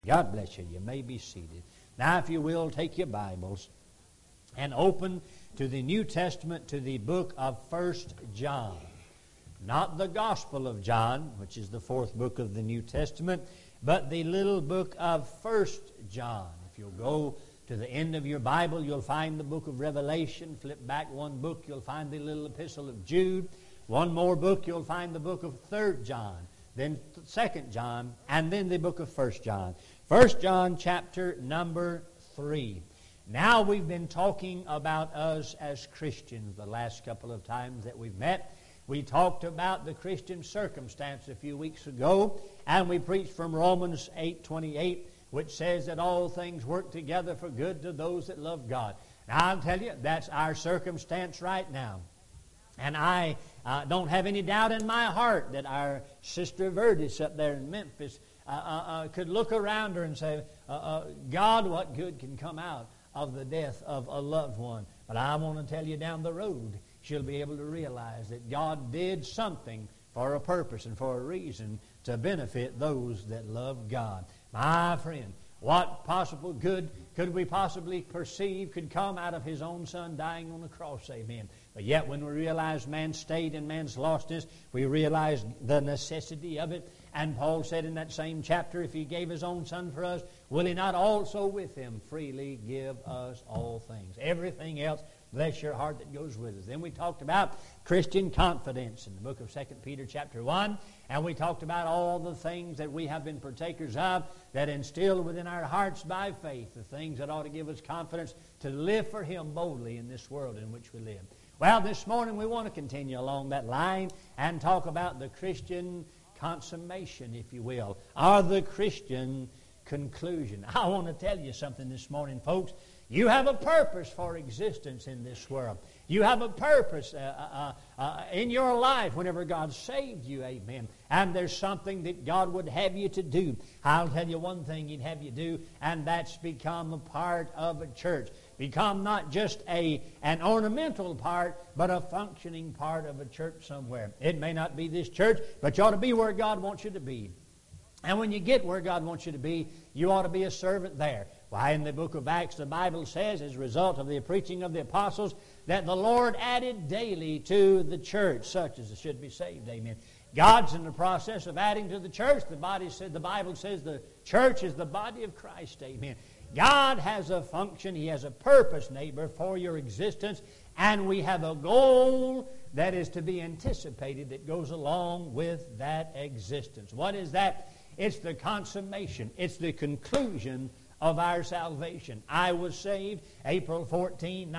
God bless you. You may be seated. Now, if you will, take your Bibles and open to the New Testament, to the book of 1 John. Not the Gospel of John, which is the fourth book of the New Testament, but the little book of 1 John. If you'll go to the end of your Bible, you'll find the book of Revelation. Flip back one book, you'll find the little epistle of Jude. One more book, you'll find the book of 3 John. Then 2 John, and then the book of 1 John. 1 John chapter number 3. Now we've been talking about us as Christians the last couple of times that we've met. We talked about the Christian circumstance a few weeks ago, and we preached from Romans 8:28, which says that all things work together for good to those that love God. Now I'll tell you, that's our circumstance right now. And I don't have any doubt in my heart that our sister Verdis up there in Memphis could look around her and say, God, what good can come out of the death of a loved one? But I want to tell you, down the road, she'll be able to realize that God did something for a purpose and for a reason to benefit those that love God. My friend, what possible good could we possibly perceive could come out of His own Son dying on the cross? Amen. But yet when we realize man's state and man's lostness, we realize the necessity of it. And Paul said in that same chapter, if He gave His own Son for us, will He not also with Him freely give us all things? Everything else, bless your heart, that goes with us. Then we talked about Christian confidence in the book of 2 Peter chapter 1. And we talked about all the things that we have been partakers of that instill within our hearts by faith, the things that ought to give us confidence to live for Him boldly in this world in which we live. Well, this morning we want to continue along that line and talk about the Christian consummation, if you will, or the Christian conclusion. I want to tell you something this morning, folks. You have a purpose for existence in this world. You have a purpose in your life whenever God saved you, amen. And there's something that God would have you to do. I'll tell you one thing He'd have you do, and that's become a part of a church. Become not just an ornamental part, but a functioning part of a church somewhere. It may not be this church, but you ought to be where God wants you to be. And when you get where God wants you to be, you ought to be a servant there. Why, in the book of Acts, the Bible says, as a result of the preaching of the apostles, that the Lord added daily to the church such as should be saved. Amen. God's in the process of adding to the church. The Bible says the church is the body of Christ. Amen. God has a function. He has a purpose, neighbor, for your existence. And we have a goal that is to be anticipated that goes along with that existence. What is that? It's the consummation. It's the conclusion of our salvation. I was saved April 14,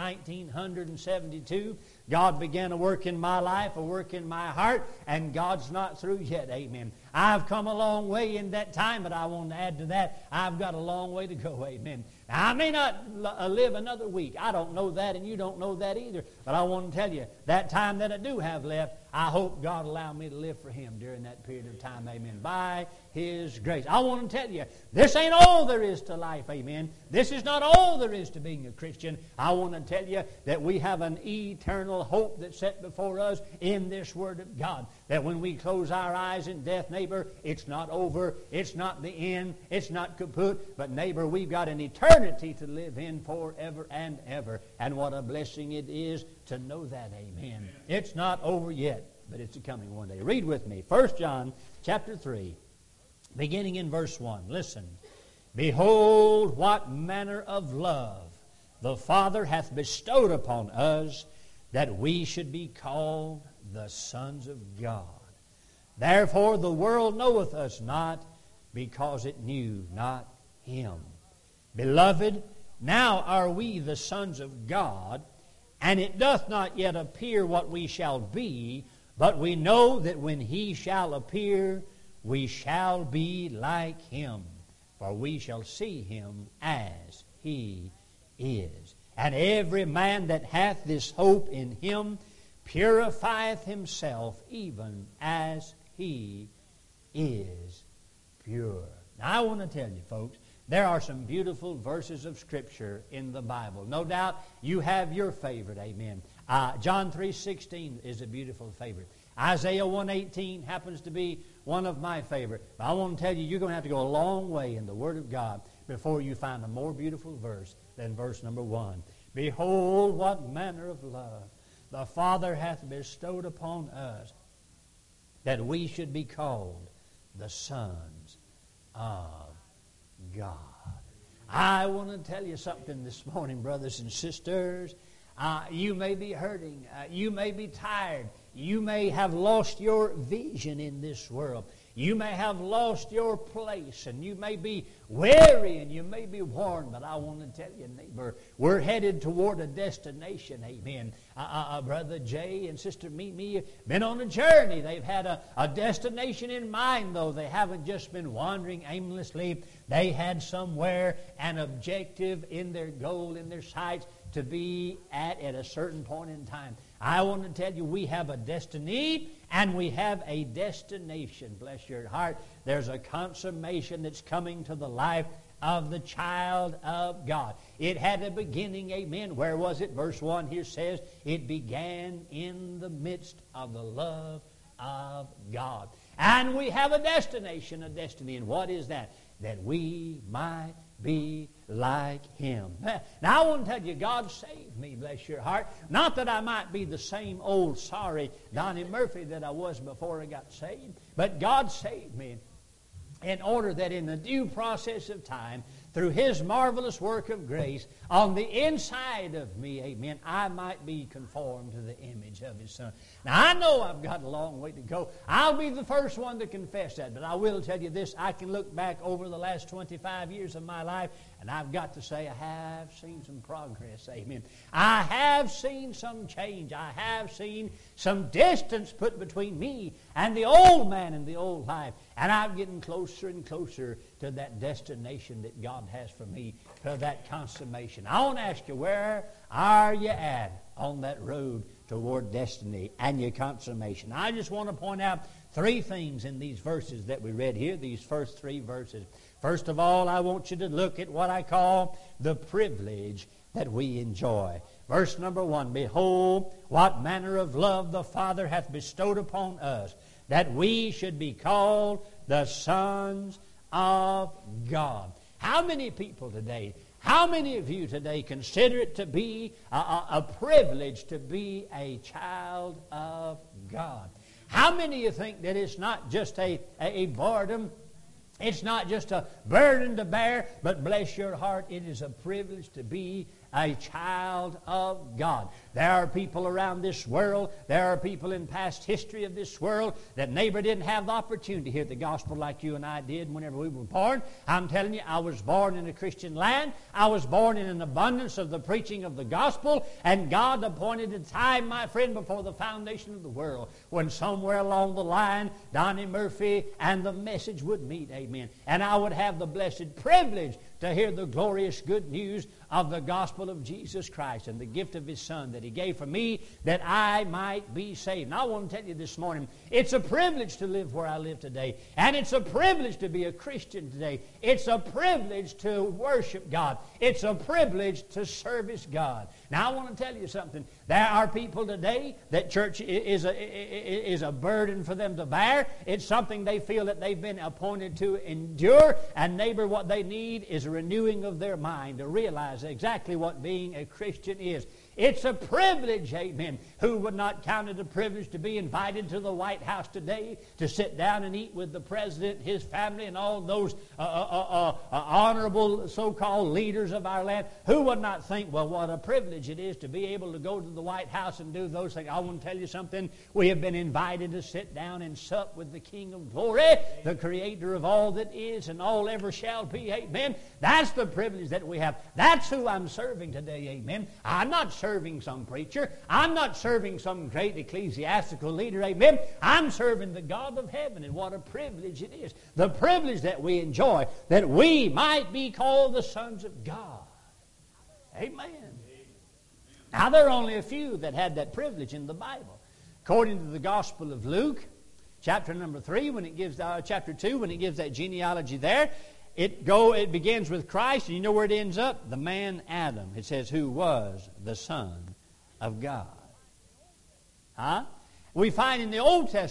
1972. God began a work in my life, a work in my heart, and God's not through yet. Amen. I've come a long way in that time, but I want to add to that, I've got a long way to go. Amen. Now, I may not live another week. I don't know that, and you don't know that either. But I want to tell you, that time that I do have left, I hope God allow me to live for Him during that period of time. Amen. By His grace. I want to tell you, this ain't all there is to life. Amen. This is not all there is to being a Christian. I want to tell you that we have an eternal hope that's set before us in this Word of God. That when we close our eyes in death, neighbor, it's not over. It's not the end. It's not kaput. But neighbor, we've got an eternity to live in forever and ever. And what a blessing it is to know that. Amen. It's not over yet, but it's coming one day. Read with me 1 John chapter 3, beginning in verse 1. Listen. Behold, what manner of love the Father hath bestowed upon us, that we should be called the sons of God. Therefore the world knoweth us not, because it knew not Him. Beloved, now are we the sons of God, and it doth not yet appear what we shall be, but we know that when He shall appear, we shall be like Him, for we shall see Him as He is. And every man that hath this hope in Him purifieth himself, even as He is pure. Now I want to tell you, folks, there are some beautiful verses of Scripture in the Bible. No doubt you have your favorite, amen. John 3:16 is a beautiful favorite. Isaiah 1:18 happens to be one of my favorite. But I want to tell you, you're going to have to go a long way in the Word of God before you find a more beautiful verse than verse number 1. Behold, what manner of love the Father hath bestowed upon us, that we should be called the sons of God. I want to tell you something this morning, brothers and sisters. You may be hurting. You may be tired. You may have lost your vision in this world. You may have lost your place, and you may be weary, and you may be worn. But I want to tell you, neighbor, we're headed toward a destination. Amen. Brother Jay and Sister Mimi have been on a journey. They've had a destination in mind, though. They haven't just been wandering aimlessly. They had somewhere an objective in their goal, in their sights, to be at a certain point in time. I want to tell you, we have a destiny and we have a destination. Bless your heart. There's a consummation that's coming to the life of the child of God. It had a beginning, amen. Where was it? Verse 1 here says, it began in the midst of the love of God. And we have a destination, a destiny. And what is that? That we might be like Him. Now I want to tell you, God saved me, bless your heart. Not that I might be the same old sorry Donnie Murphy that I was before I got saved, but God saved me in order that in the due process of time, through His marvelous work of grace, on the inside of me, amen, I might be conformed to the image of His Son. Now, I know I've got a long way to go. I'll be the first one to confess that, but I will tell you this. I can look back over the last 25 years of my life, and I've got to say I have seen some progress, amen. I have seen some change. I have seen some distance put between me and the old man and the old life, and I'm getting closer and closer to that destination that God has for me, to that consummation. I want to ask you, where are you at on that road toward destiny and your consummation? I just want to point out 3 things in these verses that we read here, these first 3 verses. First of all, I want you to look at what I call the privilege that we enjoy. Verse number 1, behold, what manner of love the Father hath bestowed upon us, that we should be called the sons of God. How many people today, how many of you today consider it to be a privilege to be a child of God? How many of you think that it's not just a boredom? It's not just a burden to bear, but bless your heart, it is a privilege to be a child of God. There are people around this world, there are people in past history of this world that neighbor didn't have the opportunity to hear the gospel like you and I did whenever we were born. I'm telling you, I was born in a Christian land. I was born in an abundance of the preaching of the gospel, and God appointed a time, my friend, before the foundation of the world, when somewhere along the line, Donnie Murphy and the message would meet, amen. And I would have the blessed privilege to hear the glorious good news of the gospel of Jesus Christ and the gift of His Son that He gave for me that I might be saved. And I want to tell you this morning, it's a privilege to live where I live today. And it's a privilege to be a Christian today. It's a privilege to worship God. It's a privilege to service God. Now I want to tell you something. There are people today that church is a burden for them to bear. It's something they feel that they've been appointed to endure. And neighbor, what they need is a renewing of their mind to realize exactly what being a Christian is. It's a privilege, amen. Who would not count it a privilege to be invited to the White House today to sit down and eat with the President, his family, and all those honorable so-called leaders of our land? Who would not think, well, what a privilege it is to be able to go to the White House and do those things? I want to tell you something. We have been invited to sit down and sup with the King of Glory, the Creator of all that is and all ever shall be, amen. That's the privilege that we have. That's who I'm serving today, amen. I'm not serving some preacher. I'm not serving some great ecclesiastical leader, amen. I'm serving the God of heaven, and what a privilege it is. The privilege that we enjoy, that we might be called the sons of God. Amen. Now, there are only a few that had that privilege in the Bible. According to the Gospel of Luke, chapter number 3, when it gives chapter 2, when it gives that genealogy there, it begins with Christ, and you know where it ends up? The man Adam. It says, who was the Son of God. Huh? We find in the Old Testament,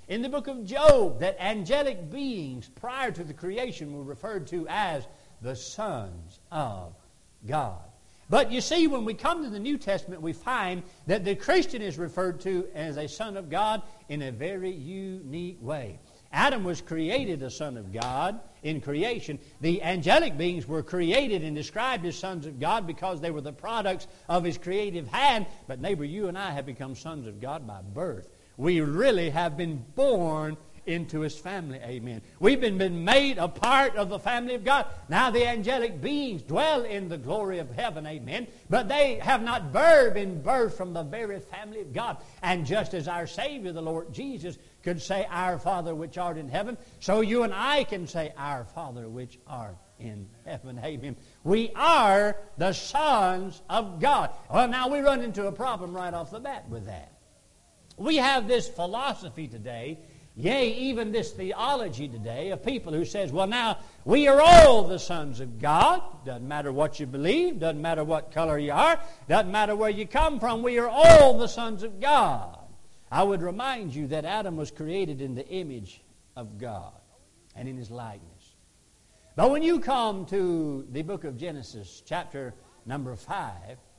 in the book of Job that angelic beings prior to the creation were referred to as the sons of God. But you see, when we come to the New Testament, we find that the Christian is referred to as a son of God in a very unique way. Adam was created a son of God in creation. The angelic beings were created and described as sons of God because they were the products of His creative hand. But neighbor, you and I have become sons of God by birth. We really have been born into His family. Amen. We've been made a part of the family of God. Now the angelic beings dwell in the glory of heaven. Amen. But they have not been birthed from the very family of God. And just as our Savior, the Lord Jesus, could say, Our Father which art in heaven, so you and I can say, Our Father which art in heaven. Amen. We are the sons of God. Well, now we run into a problem right off the bat with that. We have this philosophy today, yea, even this theology today of people who says, well, now, we are all the sons of God. Doesn't matter what you believe. Doesn't matter what color you are. Doesn't matter where you come from. We are all the sons of God. I would remind you that Adam was created in the image of God and in His likeness. But when you come to the book of Genesis, chapter number 5,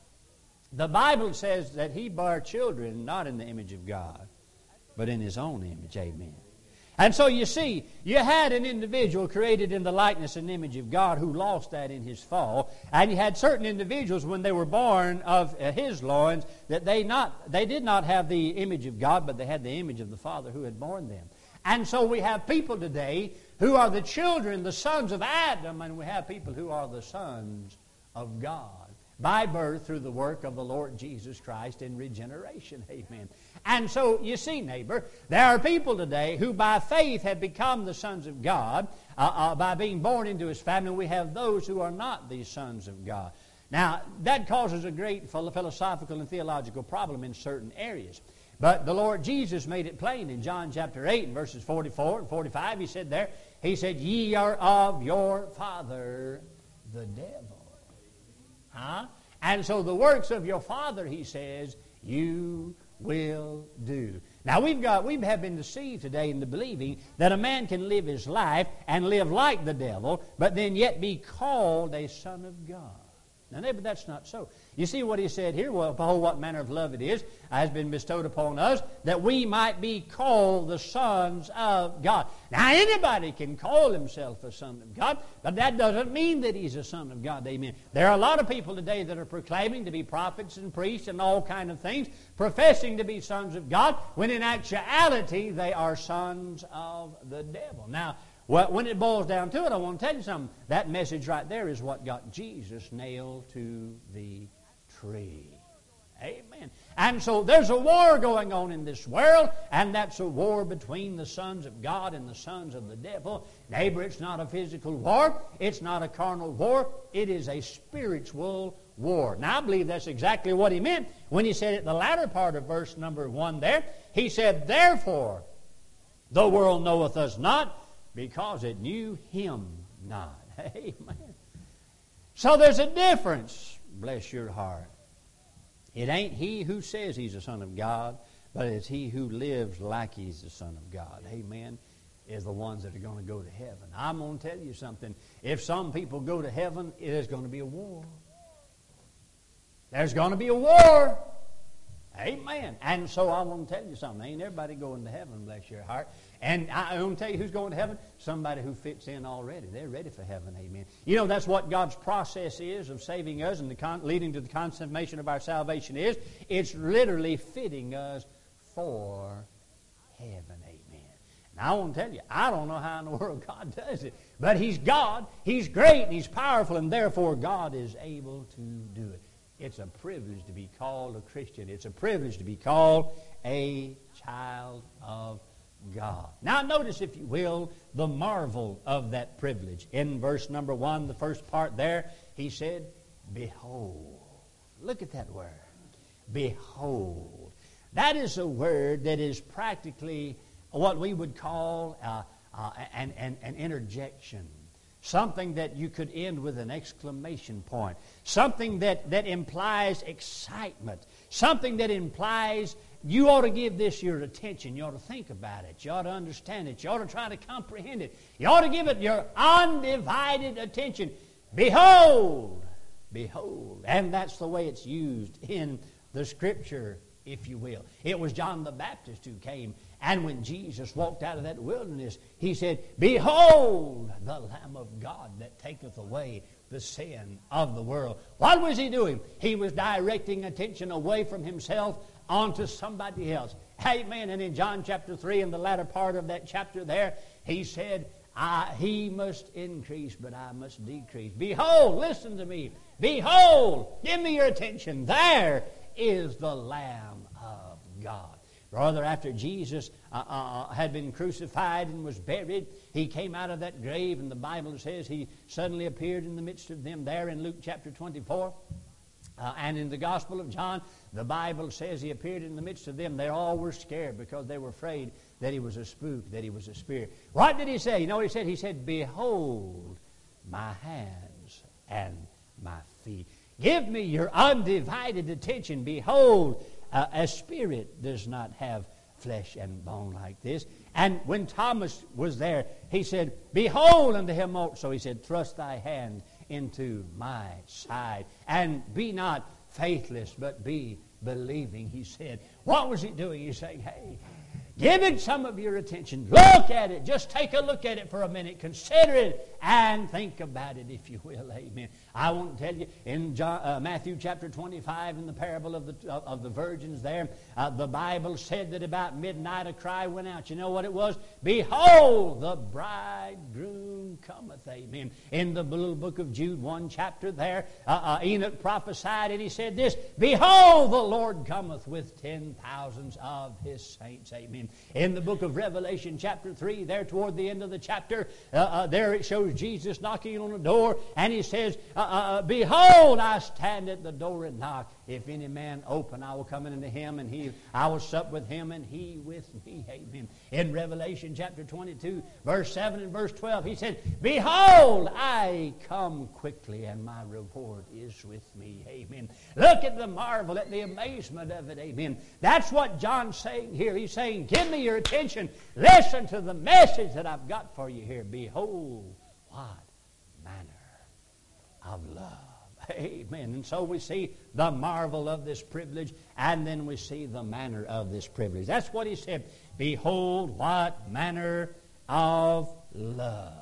the Bible says that he bore children not in the image of God, but in his own image. Amen. And so you see, you had an individual created in the likeness and image of God who lost that in his fall. And you had certain individuals when they were born of his loins that they did not have the image of God, but they had the image of the Father who had born them. And so we have people today who are the children, the sons of Adam, and we have people who are the sons of God by birth through the work of the Lord Jesus Christ in regeneration. Amen. And so, you see, neighbor, there are people today who by faith have become the sons of God by being born into His family. We have those who are not the sons of God. Now, that causes a great philosophical and theological problem in certain areas. But the Lord Jesus made it plain in John chapter 8 and verses 44 and 45. He said there, He said, Ye are of your father, the devil. Huh? And so the works of your father, He says, you will do. Now we have been deceived today into believing that a man can live his life and live like the devil, but then yet be called a son of God. Now, neighbor, that's not so. You see what He said here? Well, behold, what manner of love it is has been bestowed upon us, that we might be called the sons of God. Now, anybody can call himself a son of God, but that doesn't mean that he's a son of God. Amen. There are a lot of people today that are proclaiming to be prophets and priests and all kind of things, professing to be sons of God, when in actuality they are sons of the devil. Now, well, when it boils down to it, I want to tell you something. That message right there is what got Jesus nailed to the tree. Amen. And so there's a war going on in this world, and that's a war between the sons of God and the sons of the devil. Neighbor, it's not a physical war. It's not a carnal war. It is a spiritual war. Now, I believe that's exactly what He meant when He said at the latter part of verse number 1 there. He said, Therefore, the world knoweth us not, because it knew Him not. Amen. So there's a difference, bless your heart. It ain't he who says he's a son of God, but it's he who lives like he's the son of God. Amen. Is the ones that are going to go to heaven. I'm going to tell you something. If some people go to heaven, it is going to be a war. There's going to be a war. Amen. And so I want to tell you something. Ain't everybody going to heaven, bless your heart. And I want to tell you who's going to heaven. Somebody who fits in already. They're ready for heaven. Amen. You know, that's what God's process is of saving us and leading to the consummation of our salvation is. It's literally fitting us for heaven. Amen. Now I want to tell you, I don't know how in the world God does it. But He's God. He's great and He's powerful, and therefore God is able to do it. It's a privilege to be called a Christian. It's a privilege to be called a child of God. Now notice, if you will, the marvel of that privilege. In verse number 1, the first part there, He said, Behold. Look at that word. Behold. That is a word that is practically what we would call an interjection. Something that you could end with an exclamation point. Something that implies excitement. Something that implies you ought to give this your attention. You ought to think about it. You ought to understand it. You ought to try to comprehend it. You ought to give it your undivided attention. Behold, behold. And that's the way it's used in the Scripture, if you will. It was John the Baptist who came, and when Jesus walked out of that wilderness, he said, behold, the Lamb of God that taketh away the sin of the world. What was he doing? He was directing attention away from himself onto somebody else. Amen. And in John chapter 3, in the latter part of that chapter there, he said, he must increase, but I must decrease. Behold, listen to me. Behold, give me your attention. There is the Lamb of God. Rather, after Jesus had been crucified and was buried, he came out of that grave, and the Bible says he suddenly appeared in the midst of them there in Luke chapter 24. And in the Gospel of John, the Bible says he appeared in the midst of them. They all were scared because they were afraid that he was a spook, that he was a spirit. What did he say? You know what he said? He said, behold my hands and my feet. Give me your undivided attention. Behold, a spirit does not have flesh and bone like this. And when Thomas was there, he said, behold unto him also. He said, thrust thy hand into my side, and be not faithless, but be believing, he said. What was he doing? He's saying, hey, give it some of your attention. Look at it. Just take a look at it for a minute. Consider it and think about it, if you will. Amen. I want to tell you, in Matthew chapter 25, in the parable of the virgins there, the Bible said that about midnight a cry went out. You know what it was? Behold, the bridegroom cometh. Amen. In the little book of Jude, one chapter there, Enoch prophesied, and he said this, behold, the Lord cometh with 10,000s of his saints. Amen. In the book of Revelation chapter 3, there toward the end of the chapter, there it shows Jesus knocking on the door, and he says, behold, I stand at the door and knock. If any man open, I will come in unto him, and I will sup with him, and he with me. Amen. In Revelation chapter 22, verse 7 and verse 12, he said, behold, I come quickly, and my reward is with me. Amen. Look at the marvel, at the amazement of it. Amen. That's what John's saying here. He's saying, give me your attention. Listen to the message that I've got for you here. Behold, what manner of love. Amen. And so we see the marvel of this privilege, and then we see the manner of this privilege. That's what he said. Behold, what manner of love.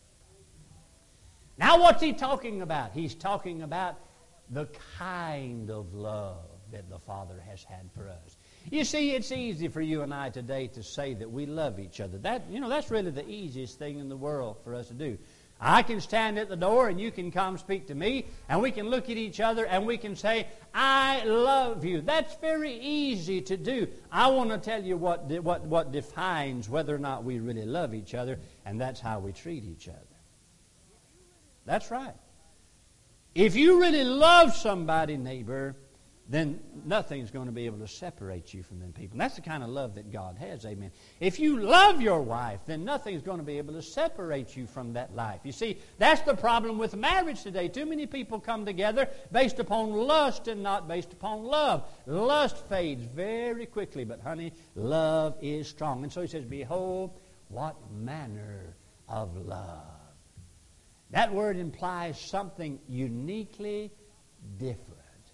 Now what's he talking about? He's talking about the kind of love that the Father has had for us. You see, it's easy for you and I today to say that we love each other. That's really the easiest thing in the world for us to do. I can stand at the door and you can come speak to me, and we can look at each other and we can say, I love you. That's very easy to do. I want to tell you what defines whether or not we really love each other, and that's how we treat each other. That's right. If you really love somebody, neighbor, then nothing's going to be able to separate you from them people. And that's the kind of love that God has, amen. If you love your wife, then nothing's going to be able to separate you from that life. You see, that's the problem with marriage today. Too many people come together based upon lust and not based upon love. Lust fades very quickly, but honey, love is strong. And so he says, behold, what manner of love. That word implies something uniquely different.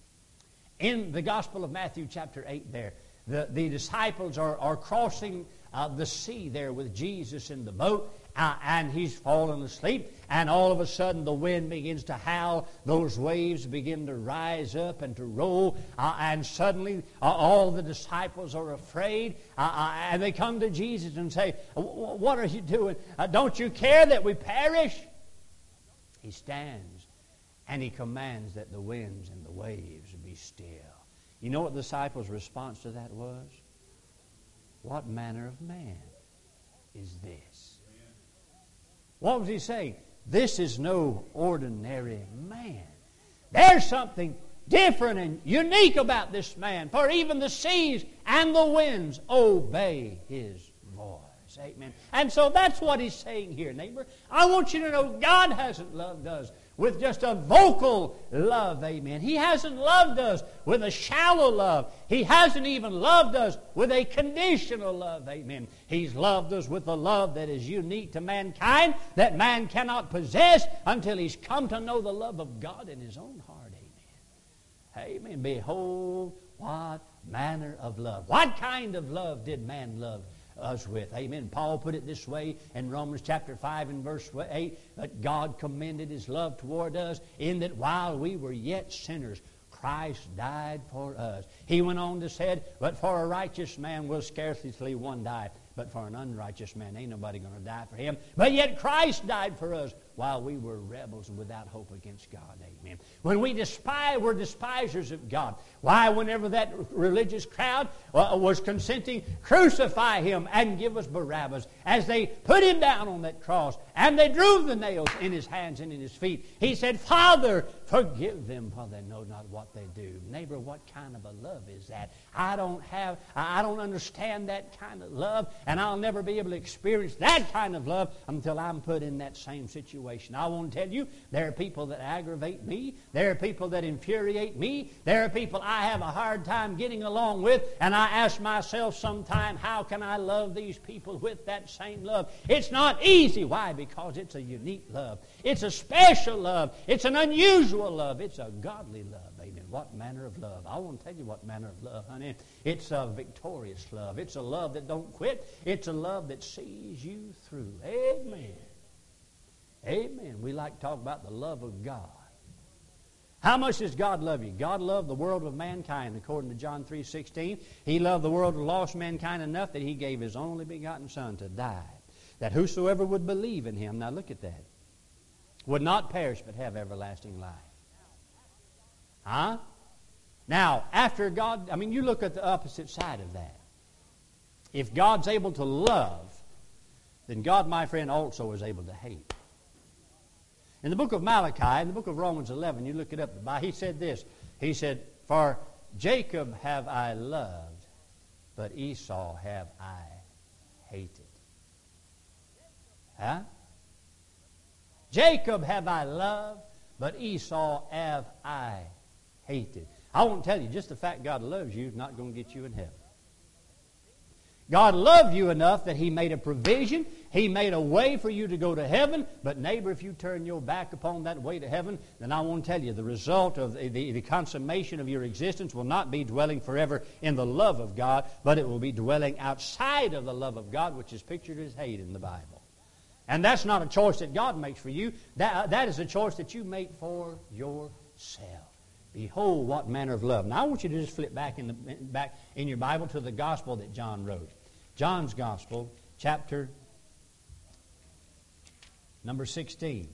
In the Gospel of Matthew chapter 8 there, the disciples are crossing the sea there with Jesus in the boat, and he's fallen asleep, and all of a sudden the wind begins to howl, those waves begin to rise up and to roll, and suddenly all the disciples are afraid, and they come to Jesus and say, what are you doing? Don't you care that we perish? He stands and he commands that the winds and the waves be still. You know what the disciples' response to that was? What manner of man is this? What was he saying? This is no ordinary man. There's something different and unique about this man, for even the seas and the winds obey his voice. Amen. And so that's what he's saying here, neighbor. I want you to know God hasn't loved us with just a vocal love. Amen. He hasn't loved us with a shallow love. He hasn't even loved us with a conditional love. Amen. He's loved us with a love that is unique to mankind, that man cannot possess until he's come to know the love of God in his own heart. Amen. Amen. Behold, what manner of love. What kind of love did man love us with? Amen. Paul put it this way in Romans chapter 5 and verse 8, that God commended His love toward us in that while we were yet sinners, Christ died for us. He went on to say, but for a righteous man will scarcely one die, but for an unrighteous man ain't nobody going to die for him. But yet Christ died for us while we were rebels and without hope against God. Amen. When we're despisers of God. Why, whenever that religious crowd was consenting, crucify Him and give us Barabbas, as they put Him down on that cross and they drove the nails in His hands and in His feet, He said, Father, forgive them, for they know not what they do. Neighbor, what kind of a love is that? I don't understand that kind of love, and I'll never be able to experience that kind of love until I'm put in that same situation. I want to tell you, there are people that aggravate me. There are people that infuriate me. There are people I have a hard time getting along with, and I ask myself sometime, how can I love these people with that same love? It's not easy. Why? Because it's a unique love. It's a special love. It's an unusual love. It's a godly love. Amen. What manner of love? I want to tell you what manner of love, honey. It's a victorious love. It's a love that don't quit. It's a love that sees you through. Amen. Amen. We like to talk about the love of God. How much does God love you? God loved the world of mankind, according to John 3:16. He loved the world of lost mankind enough that He gave His only begotten Son to die, that whosoever would believe in Him, now look at that, would not perish but have everlasting life. Huh? Now, after God, you look at the opposite side of that. If God's able to love, then God, my friend, also is able to hate. In the book of Malachi, in the book of Romans 11, you look it up, He said this. He said, for Jacob have I loved, but Esau have I hated. Huh? Jacob have I loved, but Esau have I hated. I want to tell you, just the fact God loves you is not going to get you in heaven. God loved you enough that He made a provision. He made a way for you to go to heaven. But neighbor, if you turn your back upon that way to heaven, then I want to tell you, the result of the consummation of your existence will not be dwelling forever in the love of God, but it will be dwelling outside of the love of God, which is pictured as hate in the Bible. And that's not a choice that God makes for you. That is a choice that you make for yourself. Behold, what manner of love. Now I want you to just flip back in your Bible to the gospel that John wrote. John's gospel, chapter number 16.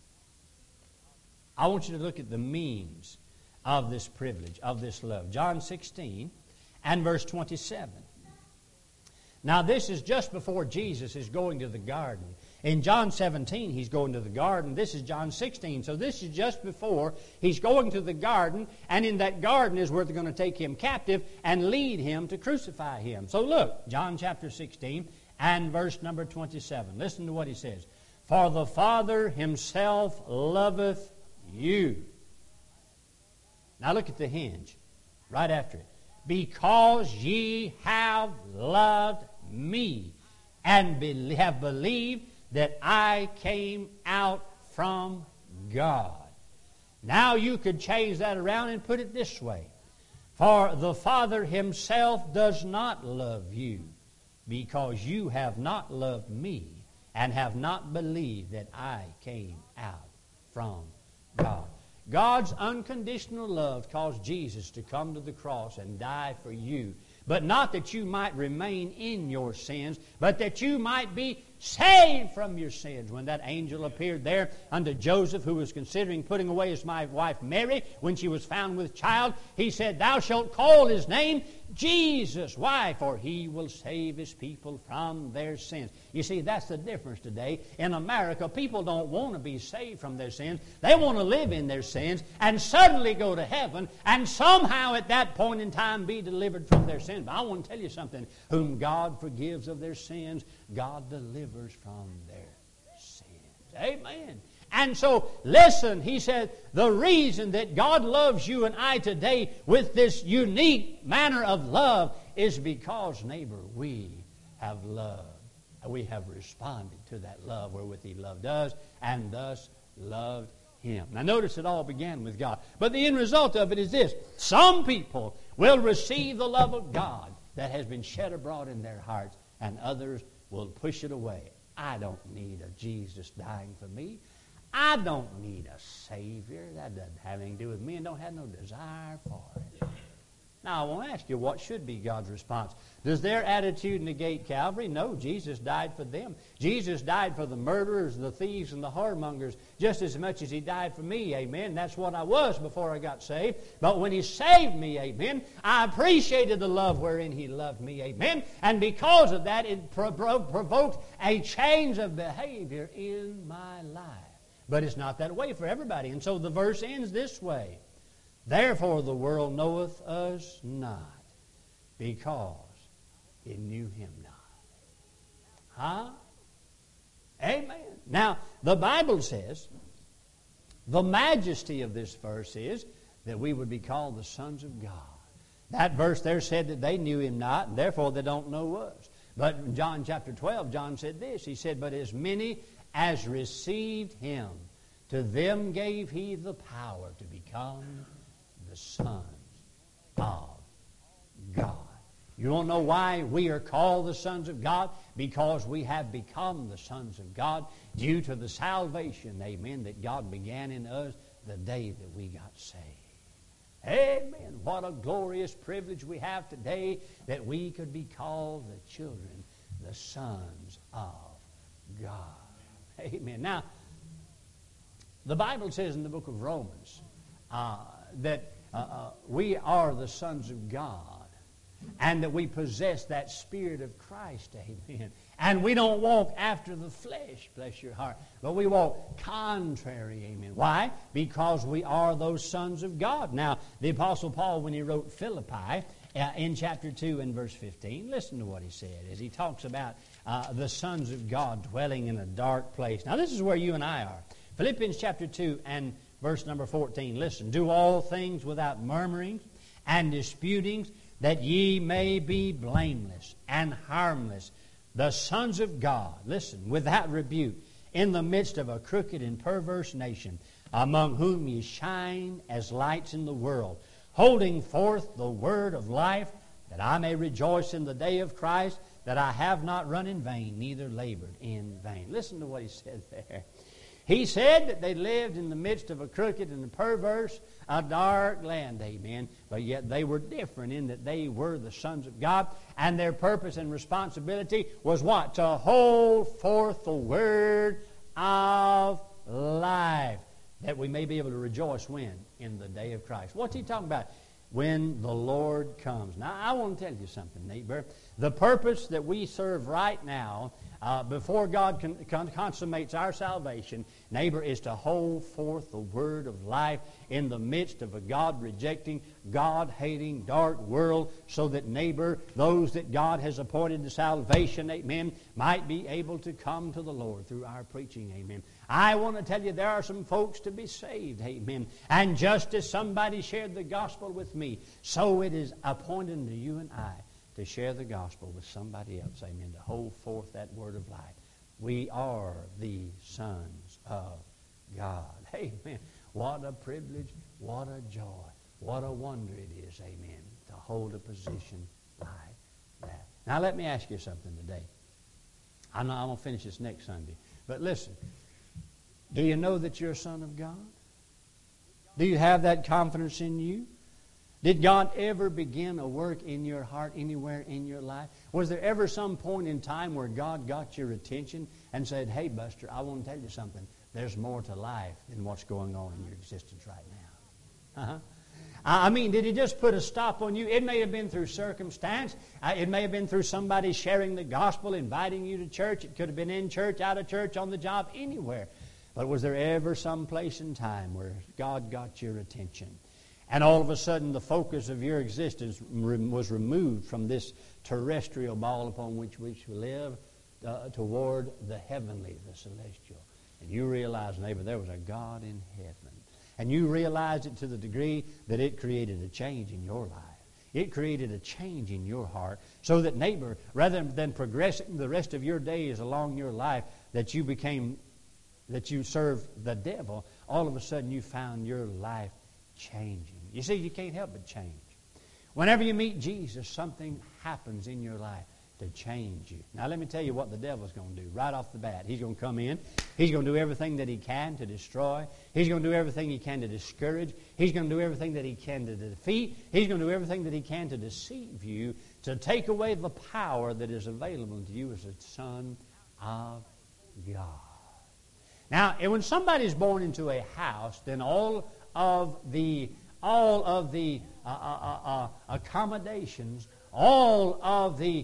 I want you to look at the means of this privilege, of this love. John 16 and verse 27. Now this is just before Jesus is going to the garden. In John 17, He's going to the garden. This is John 16. So this is just before He's going to the garden, and in that garden is where they're going to take Him captive and lead Him to crucify Him. So look, John chapter 16 and verse number 27. Listen to what He says. For the Father Himself loveth you. Now look at the hinge right after it. Because ye have loved me and have believed that I came out from God. Now you could change that around and put it this way. For the Father Himself does not love you, because you have not loved me and have not believed that I came out from God. God's unconditional love caused Jesus to come to the cross and die for you. But not that you might remain in your sins, but that you might be saved from your sins. When that angel appeared there unto Joseph, who was considering putting away his wife Mary, when she was found with child, he said, Thou shalt call His name Jesus. Why? For He will save His people from their sins. You see, that's the difference today. In America, people don't want to be saved from their sins. They want to live in their sins and suddenly go to heaven and somehow at that point in time be delivered from their sins. But I want to tell you something. Whom God forgives of their sins, God delivers from their sins. Amen. And so, listen, he said, the reason that God loves you and I today with this unique manner of love is because, neighbor, we have loved. We have responded to that love wherewith He loved us and thus loved Him. Now notice it all began with God. But the end result of it is this. Some people will receive the love of God that has been shed abroad in their hearts, and others will push it away. I don't need a Jesus dying for me. I don't need a Savior. That doesn't have anything to do with me and don't have no desire for it. Now, I want to ask you, what should be God's response? Does their attitude negate Calvary? No, Jesus died for them. Jesus died for the murderers, the thieves, and the whoremongers just as much as He died for me, amen. That's what I was before I got saved. But when He saved me, amen, I appreciated the love wherein He loved me, amen. And because of that, it provoked a change of behavior in my life. But it's not that way for everybody. And so the verse ends this way. Therefore the world knoweth us not, because it knew Him not. Huh? Amen. Now, the Bible says, the majesty of this verse is that we would be called the sons of God. That verse there said that they knew Him not, and therefore they don't know us. But in John chapter 12, John said this. He said, but as many as received Him, to them gave He the power to become the sons of God. You don't know why we are called the sons of God? Because we have become the sons of God due to the salvation, amen, that God began in us the day that we got saved. Amen. What a glorious privilege we have today that we could be called the children, the sons of God. Amen. Now, the Bible says in the book of Romans that we are the sons of God and that we possess that Spirit of Christ, amen. And we don't walk after the flesh, bless your heart, but we walk contrary, amen. Why? Because we are those sons of God. Now, the Apostle Paul, when he wrote Philippi, in chapter 2 and verse 15, listen to what he said as he talks about the sons of God dwelling in a dark place. Now, this is where you and I are. Philippians chapter 2 and verse number 14. Listen, do all things without murmurings and disputings, that ye may be blameless and harmless, the sons of God, listen, without rebuke, in the midst of a crooked and perverse nation, among whom ye shine as lights in the world, holding forth the word of life, that I may rejoice in the day of Christ, that I have not run in vain, neither labored in vain. Listen to what he said there. He said that they lived in the midst of a crooked and a perverse, a dark land, amen. But yet they were different in that they were the sons of God, and their purpose and responsibility was what? To hold forth the word of life, that we may be able to rejoice when? In the day of Christ. What's he talking about? When the Lord comes. Now, I want to tell you something, neighbor. The purpose that we serve right now, before God consummates our salvation, neighbor, is to hold forth the word of life in the midst of a God-rejecting, God-hating, dark world, so that, neighbor, those that God has appointed to salvation, amen, might be able to come to the Lord through our preaching, amen. I want to tell you there are some folks to be saved, amen. And just as somebody shared the gospel with me, so it is appointed to you and I to share the gospel with somebody else, amen, to hold forth that word of life. We are the sons of God. Amen. What a privilege, what a joy, what a wonder it is, amen, to hold a position like that. Now let me ask you something today. I'm going to finish this next Sunday. But listen, do you know that you're a son of God? Do you have that confidence in you? Did God ever begin a work in your heart anywhere in your life? Was there ever some point in time where God got your attention and said, hey, Buster, I want to tell you something. There's more to life than what's going on in your existence right now. I mean, did He just put a stop on you? It may have been through circumstance. It may have been through somebody sharing the gospel, inviting you to church. It could have been in church, out of church, on the job, anywhere. But was there ever some place in time where God got your attention? And all of a sudden, the focus of your existence was removed from this terrestrial ball upon which we live toward the heavenly, the celestial. and you realize, neighbor, there was a God in heaven. And you realize it to the degree that it created a change in your life. It created a change in your heart so that, neighbor, rather than progressing the rest of your days along your life, that you served the devil, all of a sudden you found your life changing. You see, you can't help but change. Whenever you meet Jesus, something happens in your life to change you. Now, let me tell you what the devil's going to do right off the bat. He's going to come in. He's going to do everything that he can to destroy. He's going to do everything he can to discourage. He's going to do everything that he can to defeat. He's going to do everything that he can to deceive you, to take away the power that is available to you as a son of God. Now, when somebody's born into a house, then all of the accommodations, all of the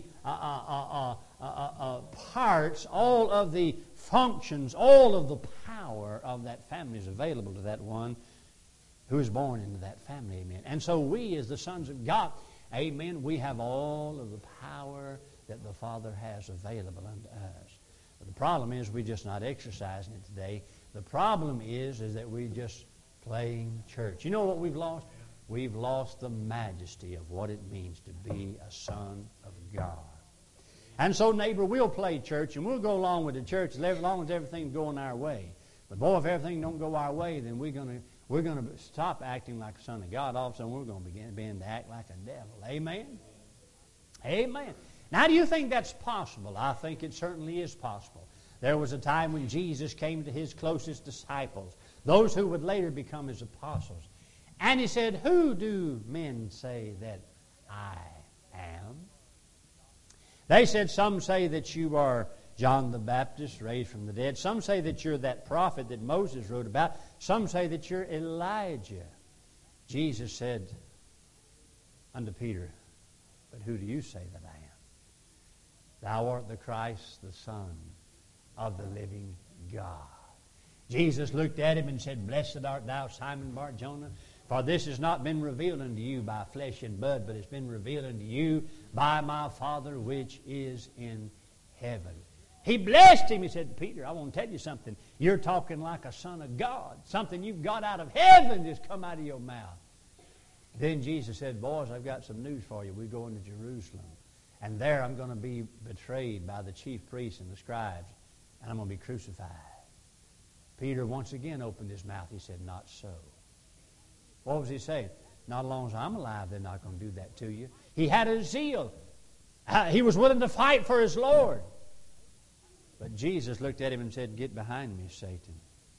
parts, all of the functions, all of the power of that family is available to that one who is born into that family. Amen. And so we, as the sons of God, amen, we have all of the power that the Father has available unto us. But the problem is we're just not exercising it today. The problem is that we're just playing church. You know what we've lost? We've lost the majesty of what it means to be a son of God. And so, neighbor, we'll play church and we'll go along with the church as long as everything's going our way. But boy, if everything don't go our way, then we're going to stop acting like a son of God. All of a sudden, we're going to begin to act like a devil. Amen? Amen. Now, do you think that's possible? I think it certainly is possible. There was a time when Jesus came to his closest disciples, those who would later become his apostles. And he said, "Who do men say that I am?" They said, "Some say that you are John the Baptist raised from the dead. Some say that you're that prophet that Moses wrote about. Some say that you're Elijah." Jesus said unto Peter, "But who do you say that I am?" "Thou art the Christ, the Son of the living God." Jesus looked at him and said, "Blessed art thou, Simon Bar-Jonah, for this has not been revealed unto you by flesh and blood, but it's been revealed unto you by my Father which is in heaven." He blessed him. He said, "Peter, I want to tell you something. You're talking like a son of God. Something you've got out of heaven just come out of your mouth." Then Jesus said, "Boys, I've got some news for you. We're going to Jerusalem. And there I'm going to be betrayed by the chief priests and the scribes. And I'm going to be crucified." Peter once again opened his mouth. He said, "Not so." What was he saying? Not as long as I'm alive, they're not going to do that to you. He had a zeal. He was willing to fight for his Lord. But Jesus looked at him and said, "Get behind me, Satan."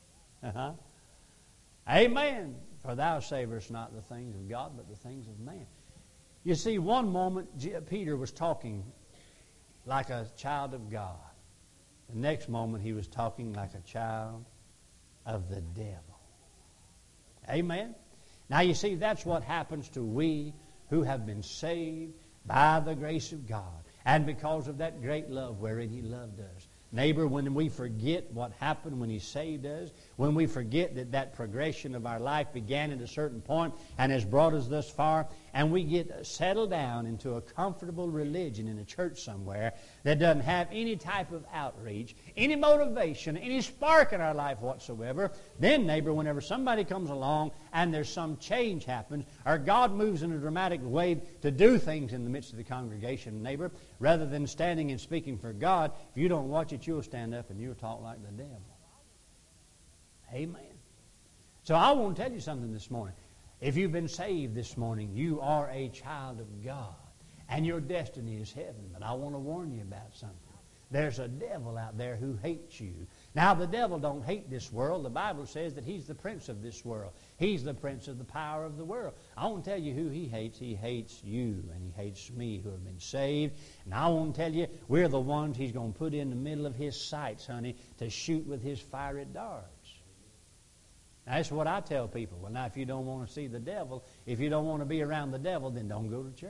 Amen. "For thou savest not the things of God, but the things of man." You see, one moment Peter was talking like a child of God. The next moment he was talking like a child of the devil. Amen. Now you see, that's what happens to we who have been saved by the grace of God and because of that great love wherein he loved us. Neighbor, when we forget what happened when he saved us, when we forget that progression of our life began at a certain point and has brought us thus far, and we get settled down into a comfortable religion in a church somewhere that doesn't have any type of outreach, any motivation, any spark in our life whatsoever, then, neighbor, whenever somebody comes along and there's some change happens, or God moves in a dramatic way to do things in the midst of the congregation, neighbor, rather than standing and speaking for God, if you don't watch it, you'll stand up and you'll talk like the devil. Amen. So I want to tell you something this morning. If you've been saved this morning, you are a child of God, and your destiny is heaven. But I want to warn you about something. There's a devil out there who hates you. Now, the devil don't hate this world. The Bible says that he's the prince of this world. He's the prince of the power of the world. I want to tell you who he hates. He hates you, and he hates me who have been saved. And I want to tell you, we're the ones he's going to put in the middle of his sights, honey, to shoot with his fiery darts. Now, that's what I tell people. Well, now, if you don't want to see the devil, if you don't want to be around the devil, then don't go to church.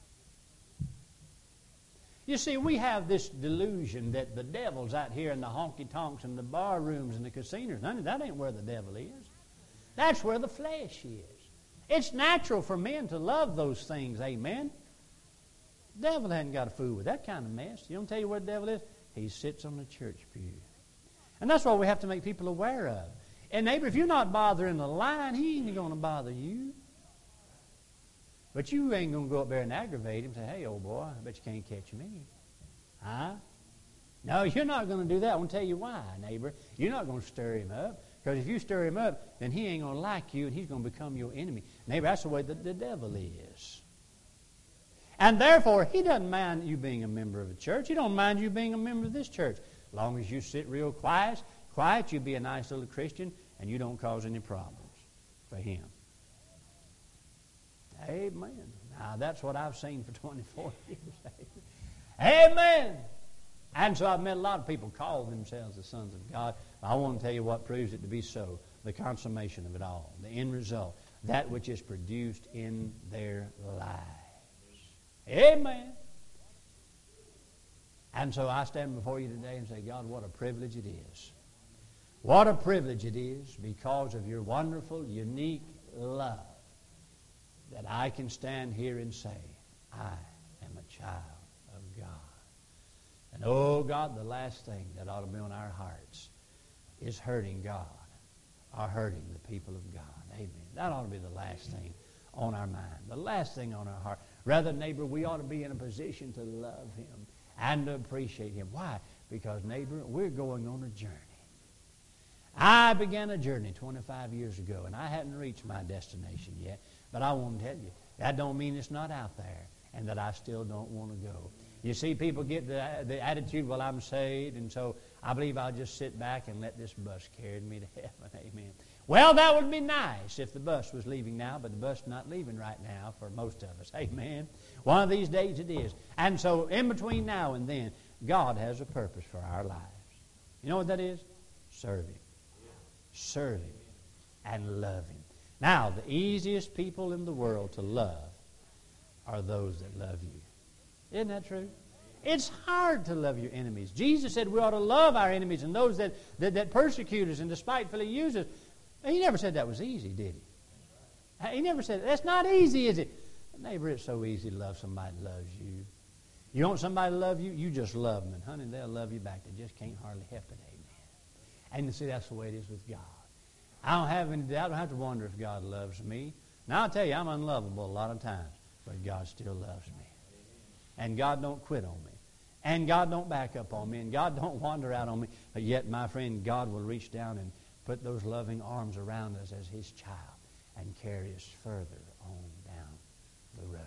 You see, we have this delusion that the devil's out here in the honky-tonks and the bar rooms and the casinos. Honey, that ain't where the devil is. That's where the flesh is. It's natural for men to love those things, amen? The devil hadn't got a fool with that kind of mess. You don't tell you where the devil is? He sits on the church pew. And that's what we have to make people aware of. And neighbor, if you're not bothering the lion, he ain't going to bother you. But you ain't going to go up there and aggravate him and say, hey, old boy, I bet you can't catch me. Huh? No, you're not going to do that. I want to tell you why, neighbor. You're not going to stir him up. Because if you stir him up, then he ain't going to like you and he's going to become your enemy. Neighbor, that's the way that the devil is. And therefore, he doesn't mind you being a member of a church. He don't mind you being a member of this church. As long as you sit real quiet, you be a nice little Christian, and you don't cause any problems for him. Amen. Now, that's what I've seen for 24 years. Amen. And so I've met a lot of people call themselves the sons of God. I want to tell you what proves it to be so. The consummation of it all. The end result. That which is produced in their lives. Amen. And so I stand before you today and say, God, what a privilege it is. What a privilege it is because of your wonderful, unique love that I can stand here and say, I am a child of God. And oh God, the last thing that ought to be on our hearts is hurting God or hurting the people of God. Amen. That ought to be the last thing on our mind, the last thing on our heart. Rather, neighbor, we ought to be in a position to love Him and to appreciate Him. Why? Because, neighbor, we're going on a journey. I began a journey 25 years ago, and I hadn't reached my destination yet. But I want to tell you, that don't mean it's not out there and that I still don't want to go. You see, people get the attitude, well, I'm saved, and so I believe I'll just sit back and let this bus carry me to heaven. Amen. Well, that would be nice if the bus was leaving now, but the bus is not leaving right now for most of us. Amen. One of these days it is. And so in between now and then, God has a purpose for our lives. You know what that is? Serve Him. Serve Him and love Him. Now, the easiest people in the world to love are those that love you. Isn't that true? It's hard to love your enemies. Jesus said we ought to love our enemies and those that persecute us and despitefully use us. He never said that was easy, did He? He never said, that's not easy, is it? Neighbor, it's so easy to love somebody that loves you. You want somebody to love you? You just love them. And honey, they'll love you back. They just can't hardly help it. Amen. And you see, that's the way it is with God. I don't have to wonder if God loves me. Now, I'll tell you, I'm unlovable a lot of times, but God still loves me. And God don't quit on me. And God don't back up on me. And God don't wander out on me. But yet, my friend, God will reach down and put those loving arms around us as His child and carry us further on down the road.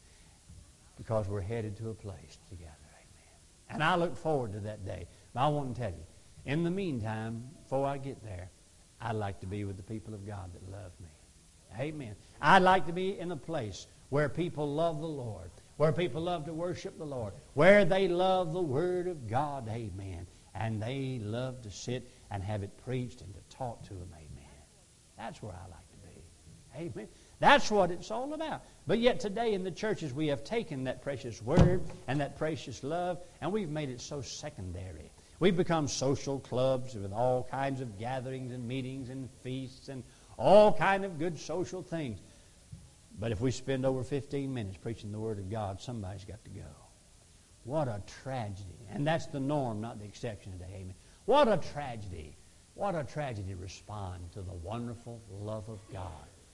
Because we're headed to a place together. Amen. And I look forward to that day. But I want to tell you, in the meantime, before I get there, I'd like to be with the people of God that love me. Amen. I'd like to be in a place where people love the Lord, where people love to worship the Lord, where they love the Word of God. Amen. And they love to sit and have it preached and to talk to them. Amen. That's where I like to be. Amen. That's what it's all about. But yet today in the churches we have taken that precious Word and that precious love and we've made it so secondary. We've become social clubs with all kinds of gatherings and meetings and feasts and all kind of good social things. But if we spend over 15 minutes preaching the Word of God, somebody's got to go. What a tragedy. And that's the norm, not the exception today. Amen. What a tragedy. What a tragedy to respond to the wonderful love of God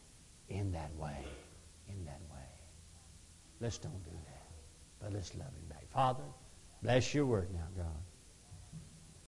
in that way. In that way. Let's don't do that. But let's love Him back. Father, bless your Word now, God.